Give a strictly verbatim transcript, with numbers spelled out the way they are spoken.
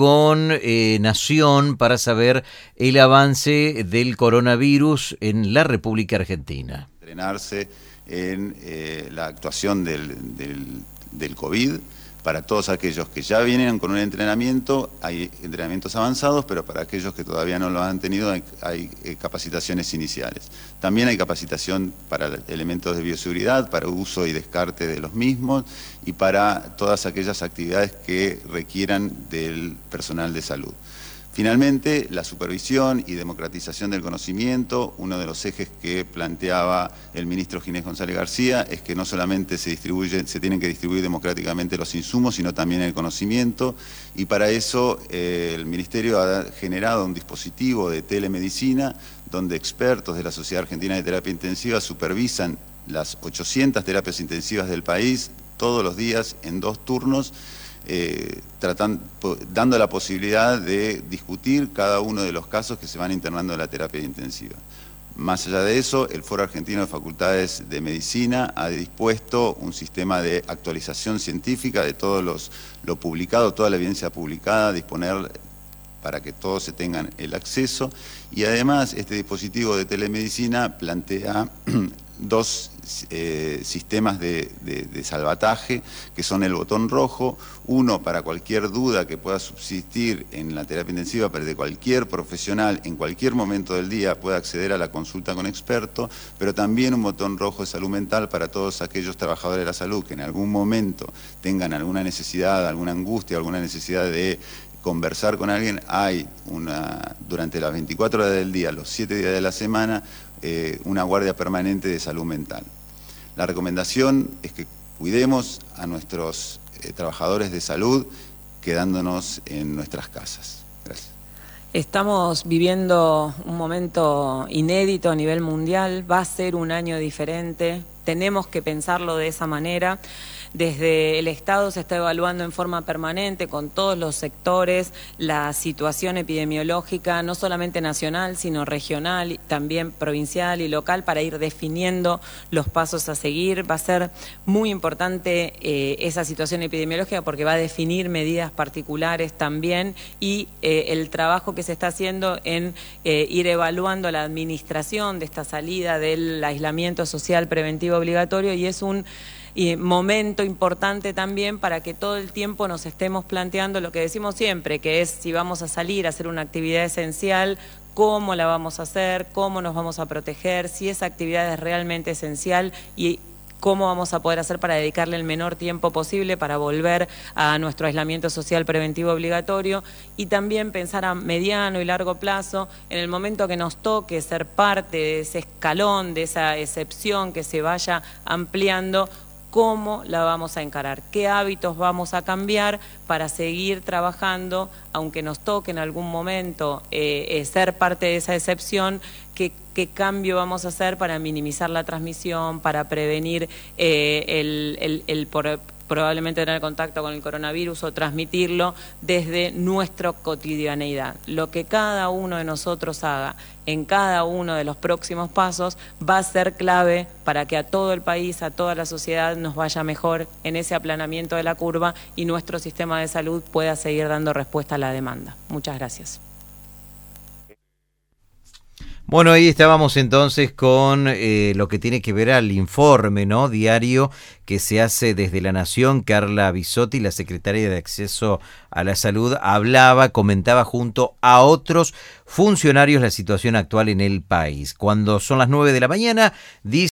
con eh, Nación para saber el avance del coronavirus en la República Argentina. Entrenarse en eh, la actuación del, del, del COVID para todos aquellos que ya vienen con un entrenamiento. Hay entrenamientos avanzados, pero para aquellos que todavía no lo han tenido hay, hay eh, capacitaciones iniciales. También hay capacitación para elementos de bioseguridad, para uso y descarte de los mismos y para todas aquellas actividades que requieran del personal de salud. Finalmente, la supervisión y democratización del conocimiento. Uno de los ejes que planteaba el ministro Ginés González García es que no solamente se distribuye, se tienen que distribuir democráticamente los insumos, sino también el conocimiento, y para eso eh, el Ministerio ha generado un dispositivo de telemedicina donde expertos de la Sociedad Argentina de Terapia Intensiva supervisan las ochocientas terapias intensivas del país todos los días en dos turnos, Eh, tratan, dando la posibilidad de discutir cada uno de los casos que se van internando en la terapia intensiva. Más allá de eso, el Foro Argentino de Facultades de Medicina ha dispuesto un sistema de actualización científica de todo los, lo publicado, toda la evidencia publicada, disponer para que todos se tengan el acceso, y además este dispositivo de telemedicina plantea dos eh, sistemas de, de, de salvataje, que son el botón rojo, uno para cualquier duda que pueda subsistir en la terapia intensiva, pero de cualquier profesional en cualquier momento del día pueda acceder a la consulta con experto, pero también un botón rojo de salud mental para todos aquellos trabajadores de la salud que en algún momento tengan alguna necesidad, alguna angustia, alguna necesidad de conversar con alguien. Hay una, durante las veinticuatro horas del día, los siete días de la semana, eh, una guardia permanente de salud mental. La recomendación es que cuidemos a nuestros eh, trabajadores de salud quedándonos en nuestras casas. Gracias. Estamos viviendo un momento inédito a nivel mundial, va a ser un año diferente, tenemos que pensarlo de esa manera. Desde el Estado se está evaluando en forma permanente con todos los sectores la situación epidemiológica, no solamente nacional, sino regional, también provincial y local, para ir definiendo los pasos a seguir. Va a ser muy importante eh, esa situación epidemiológica porque va a definir medidas particulares también, y eh, el trabajo que se está haciendo en eh, ir evaluando la administración de esta salida del aislamiento social preventivo obligatorio, y es un Y momento importante también para que todo el tiempo nos estemos planteando lo que decimos siempre, que es si vamos a salir a hacer una actividad esencial, cómo la vamos a hacer, cómo nos vamos a proteger, si esa actividad es realmente esencial y cómo vamos a poder hacer para dedicarle el menor tiempo posible para volver a nuestro aislamiento social preventivo obligatorio, y también pensar a mediano y largo plazo en el momento que nos toque ser parte de ese escalón, de esa excepción que se vaya ampliando, cómo la vamos a encarar, qué hábitos vamos a cambiar para seguir trabajando, aunque nos toque en algún momento eh, eh, ser parte de esa excepción, qué, qué cambio vamos a hacer para minimizar la transmisión, para prevenir eh, el, el, el por, probablemente tener contacto con el coronavirus o transmitirlo desde nuestra cotidianeidad. Lo que cada uno de nosotros haga en cada uno de los próximos pasos va a ser clave para que a todo el país, a toda la sociedad nos vaya mejor en ese aplanamiento de la curva y nuestro sistema de salud pueda seguir dando respuesta a la demanda. Muchas gracias. Bueno, ahí estábamos entonces con eh, lo que tiene que ver al informe, ¿no?, diario que se hace desde La Nación. Carla Bisotti, la secretaria de Acceso a la Salud, hablaba, comentaba junto a otros funcionarios la situación actual en el país. Cuando son las nueve de la mañana, dice